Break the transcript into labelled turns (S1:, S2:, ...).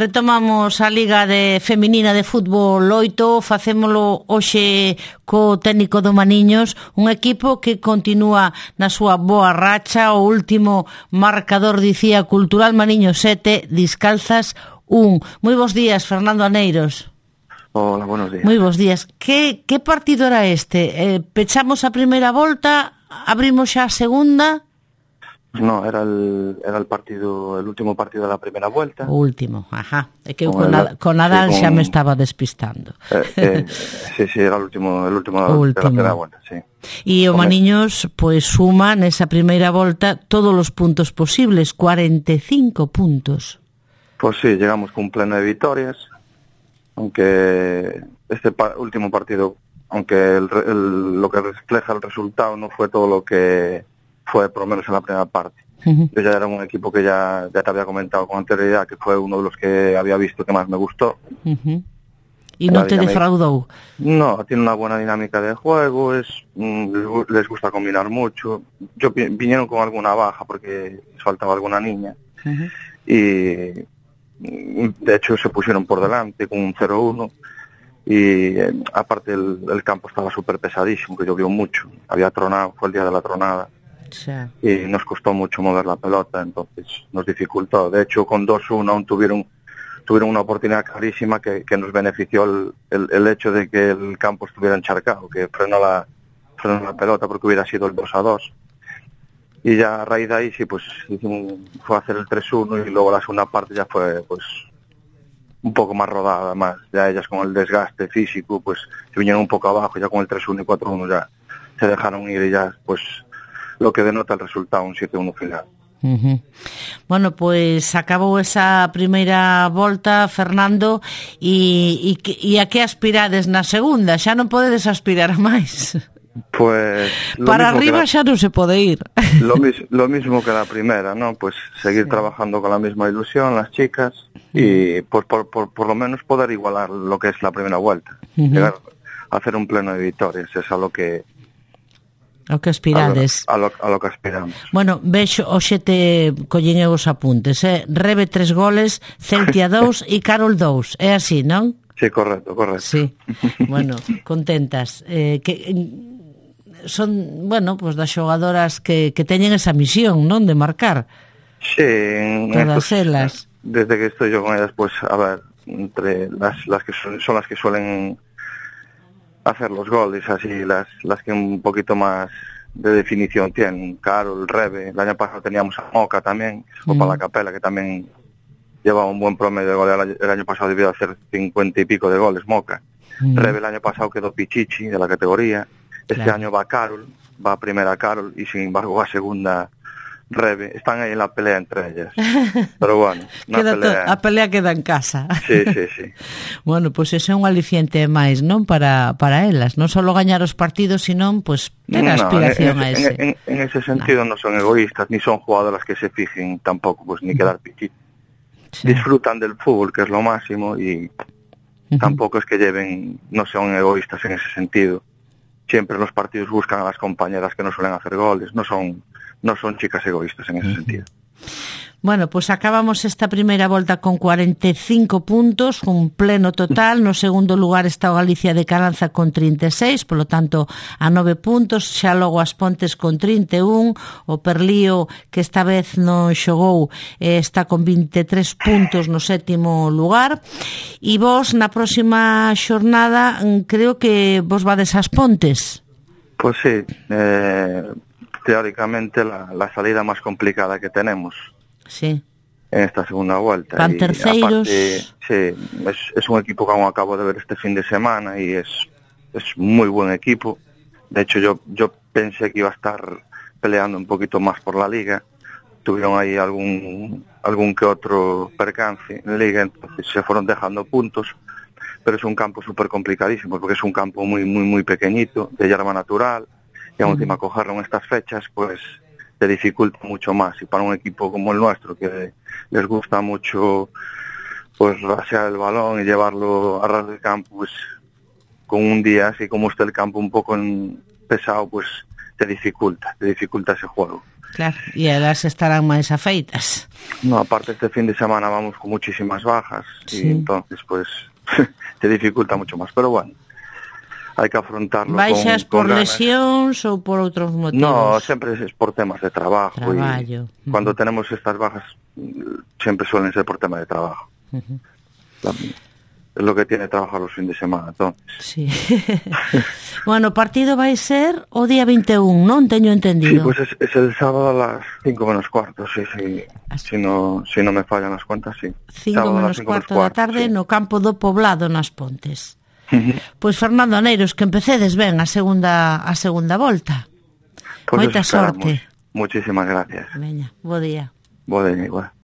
S1: Retomamos a Liga Feminina de Fútbol 8, facémolo hoxe co técnico do Maniños, un equipo que continúa na súa boa racha. O último marcador dicía Cultural Maniños 7, Discalzas 1. Moi bons días, Fernando Aneiros.
S2: Hola, buenos días.
S1: Moi bons días. Que partido era este? Pechamos a primeira volta, abrimos xa a segunda...
S2: No, era el partido, el último partido de la primera vuelta.
S1: O último, ajá. É que eu con Nadal xa me estaba despistando.
S2: Sí, era el último de la primera vuelta, sí.
S1: E o Maniños, pues suma nesa primeira volta todos os puntos posibles, 45 puntos.
S2: Pues sí, llegamos con pleno de victorias, aunque este último partido, aunque lo que refleja el resultado no fue todo lo que fue por lo menos en la primera parte. Yo ya era un equipo que ya te había comentado con anterioridad, que fue uno de los que había visto que más me gustó.
S1: ¿Y no te defraudó?
S2: No, tiene una buena dinámica de juego, les gusta combinar mucho. Vinieron con alguna baja porque faltaba alguna niña. Y de hecho se pusieron por delante con un 0-1. Y aparte el campo estaba súper pesadísimo, que llovió mucho. Había tronado, fue el día de la tronada.
S1: Sí.
S2: Y nos costó mucho mover la pelota, entonces nos dificultó. De hecho, con 2-1 aún tuvieron una oportunidad clarísima que nos benefició el hecho de que el campo estuviera encharcado, que frenó la pelota porque hubiera sido el 2-2. Y ya a raíz de ahí sí, pues fue a hacer el 3-1 y luego la segunda parte ya fue pues un poco más rodada, más ya ellas con el desgaste físico, pues se vinieron un poco abajo, ya con el 3-1 y 4-1 ya se dejaron ir y ya pues lo que denota el resultado, un 7-1 final.
S1: Bueno, pues acabou esa primeira volta, Fernando, e a que aspirades na segunda? Xa non podedes aspirar máis.
S2: Pues
S1: para arriba xa non se pode ir.
S2: Lo mismo que la primera, ¿no? Pues seguir trabajando con la misma ilusión las chicas y por lo menos poder igualar lo que es la primera vuelta, llegar a hacer un pleno de victorias, es a lo que
S1: aspirades.
S2: A lo que aspiramos.
S1: Bueno, vexo, hoxe te collín os apuntes, Rebe 3 goles, Celtia 2 e Carol 2, é así, non?
S2: Sí, correcto.
S1: Sí, bueno, contentas. Que son, bueno, pues das xogadoras que teñen esa misión, non? De marcar.
S2: Sí.
S1: Todas elas.
S2: Desde que estoy yo con ellas, pues, a ver, entre las que son las que suelen hacer los goles, así las que un poquito más de definición tienen. Carol, Rebe, el año pasado teníamos a Moca también, que se fue para la Capela, que también llevaba un buen promedio de goles. El año pasado debió hacer 50 y pico de goles, Moca. Rebe el año pasado quedó Pichichi de la categoría. Este año va Carol, va primera Carol y sin embargo va segunda Rebe. Están ahí en la pelea entre ellas. Pero bueno,
S1: a pelea queda en casa.
S2: Sí.
S1: Bueno, pues eso é un aliciente máis, non? Para elas, non só gañar os partidos, sino pues ter aspiración a ese.
S2: En ese sentido no son egoístas, ni son jugadoras que se fijen tampoco, pues ni quedar pichitos. Sí. Disfrutan del fútbol, que es lo máximo, y tampoco es que no son egoístas en ese sentido. Siempre los partidos buscan a las compañeras que no suelen hacer goles, no son chicas egoístas en ese sentido.
S1: Bueno, pues acabamos esta primeira volta con 45 puntos, un pleno total. No segundo lugar está o Galicia de Caranza con 36, polo tanto a 9 puntos, xa logo as Pontes con 31, o Perlío, que esta vez non xogou, está con 23 puntos no sétimo lugar. E vos na próxima xornada creo que vos vades ás Pontes.
S2: Pues sí, teóricamente la salida más complicada que tenemos.
S1: Sí.
S2: En esta segunda vuelta.
S1: Van terceiros.
S2: Aparte, sí, es un equipo que aún acabo de ver este fin de semana y es muy buen equipo. De hecho, yo pensé que iba a estar peleando un poquito más por la liga. Tuvieron ahí algún que otro percance en la liga, entonces se fueron dejando puntos. Pero es un campo súper complicadísimo porque es un campo muy, muy, muy pequeñito, de hierba natural. Y aún encima cogerlo en estas fechas, pues te dificulta mucho más. Y para un equipo como el nuestro, que les gusta mucho pues rasear el balón y llevarlo a ras del campo, pues con un día así como está el campo un poco pesado, pues te dificulta ese juego.
S1: Claro, e elas estarán máis afeitas.
S2: No, aparte este fin de semana vamos con muchísimas bajas y entonces pues te dificulta mucho más, pero bueno, hai que afrontarlo
S1: Baixas
S2: con
S1: por
S2: ganas.
S1: lesións ou por outros motivos?
S2: No, sempre es por temas de trabajo.
S1: Traballo.
S2: Y cuando tenemos estas bajas siempre suelen ser por tema de trabajo. Es lo que tiene trabajar los fines de semana, entonces.
S1: Sí. Bueno, o partido vai ser o día 21, non? Teño
S2: Sí,
S1: entendido.
S2: pues es el sábado a las 5 menos cuarto, sí. Si no me fallan las cuentas, sí.
S1: 5
S2: Sábado a las
S1: menos
S2: 5
S1: cuarto da tarde,
S2: sí.
S1: no campo do Poblado, nas Pontes. Pois Fernando Aneiros, que empecedes ben a segunda volta.
S2: Pues
S1: Moita
S2: eso esperamos.
S1: sorte.
S2: Muchísimas gracias.
S1: Veña, bo día.
S2: Bo día, igual.